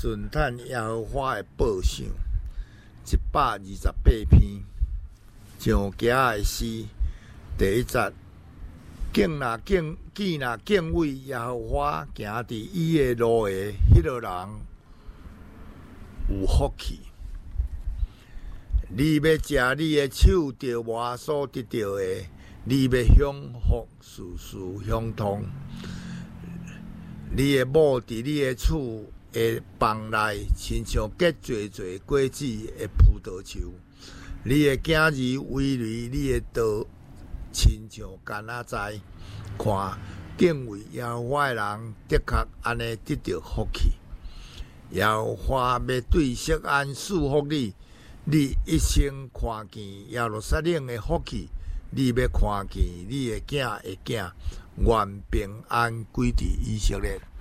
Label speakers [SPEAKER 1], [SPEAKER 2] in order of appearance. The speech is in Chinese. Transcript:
[SPEAKER 1] 顺叹耶和华的报赏128篇，上家的诗第一节。见若敬畏耶和华，行伫伊的路的，迄个人有福气。你要食你的手着我所得到的，你要享福，事事亨通。你的某伫你的厝的房内，亲像结侪侪果子的葡萄树。你的囝儿围篱你的道，亲像柑仔栽。看，敬畏耶和华的人，的确安尼得到福气。耶和华要对锡安赐福你，你一生看见耶路撒冷的福气，你要看见你的囝的囝，愿平安归伫以色列。